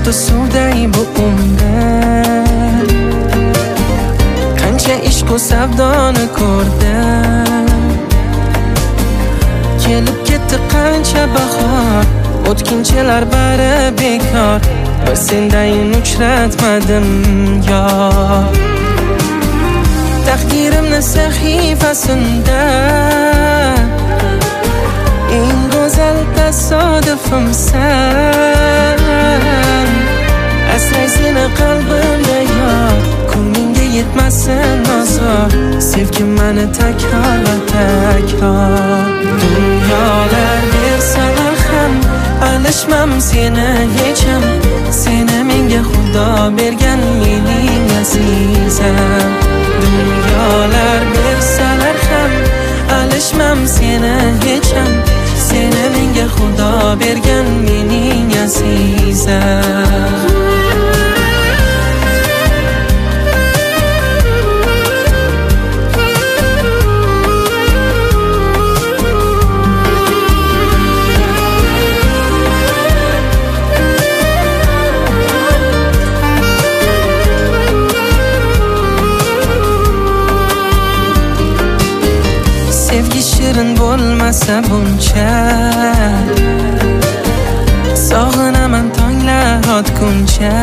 xuddi suvday bu umrim. Qancha ishq-u savdoni ko'rdim. Kelib ketdi qancha bahor, o'tkinchilar bari bekor. Bir sendayin uchratmadim yor. Taqdirimni sahifasida eng go'zal tasodifimsan. Asray seni qalbimda yor, ko'nglingga yetmasin ozor. Sevgim mani takrorla takror. Dunyolar bersalar ham alishmam seni hecham. Seni menga Xudo bergan mening azizam. Dunyolar bersalar ham alishmam seni hecham. Seni menga Xudo bergan mening azizam. Sevgi shirin bo'lmasa buncha, sog'inaman tonglar otguncha.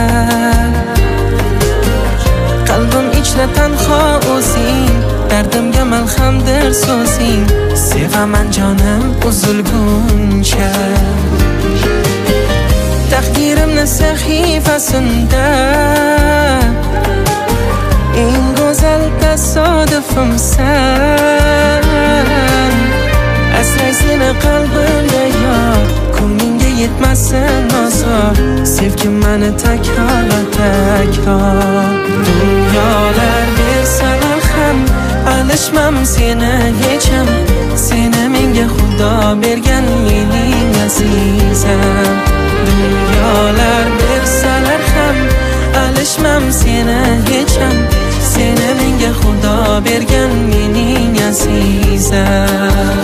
Qalbim ichra tanho o'zing, dardimga malhamdir so'zing. Sevaman jonim uzilguncha. Taqdirimni sahifasida eng go'zal tasodifimsan. Asray seni qalbimda yor, ko'nglingga yetmasin ozor. Sevgim mani takrorla takror. Dunyolar bersalar ham alishmam seni hecham. Seni menga Xudo bergan mening azizam. Dunyolar bersalar ham alishmam seni hecham. Seni menga Xudo bergan mening azizam.